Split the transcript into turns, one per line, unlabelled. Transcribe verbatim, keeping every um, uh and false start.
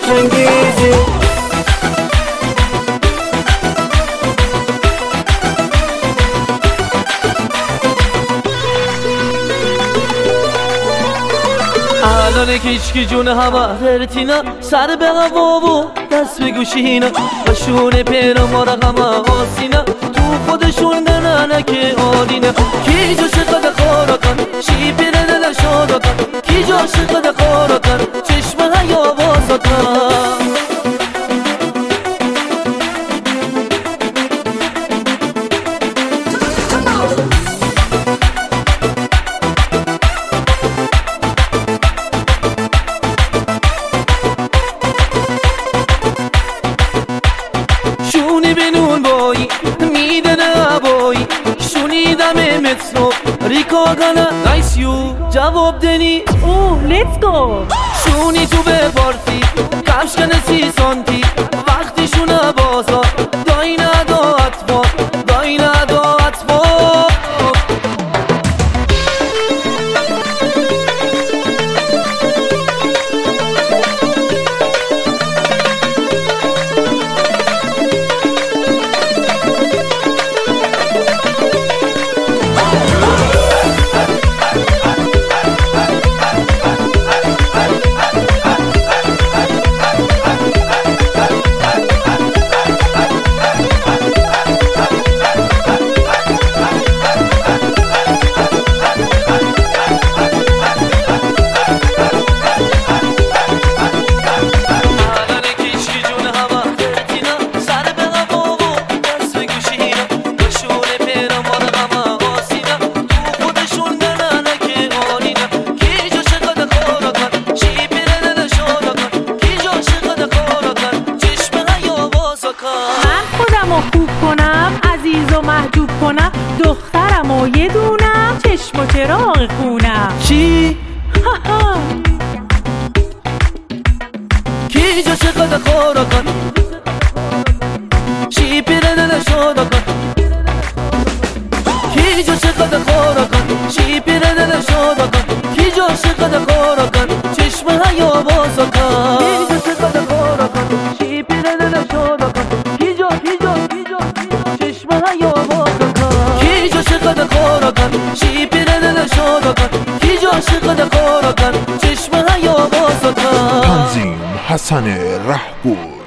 انگیزی.
الانه که هیچکی جون هوا هرتینا سر به هوا و دست به گوشینا و شونه پیرا ما رقم آسینا تو خودشون دنانه که آدینا کی جو شقد خورا کن شی پیره دل شادا کن کی جو شقد خورا کن چشم هیا بازا کن. شونی بنون بایی میدن عبایی شونیدم متسو ریکاگانا نایس یو جواب دنی
اوه لیتس گو.
شونی تو به پارتی کفشکن سی سانتی وقتی شونه بازا دایی ندا اتبا دایی ندا اتبا.
عزیز و محجوب کنم دخترم و یه دونم چشم و چراغ خونم.
چی؟ کی جو شقد خورا کن شی پیره دل شادا کن کی جو شقد خورا کن شی پیره دل شادا کن کی جو شقد خورا کن چشم هیا بازا کن کی جو شقد خورا کن شی پیره دل شادا کن کی جو کی جو کی جو چشم هیا بازا کن کی جو شقد خورا کن شی پیره دل شادا کن کی جو شقد خورا کن چشم هیا بازا کن.
تنظیم حسن رهبور.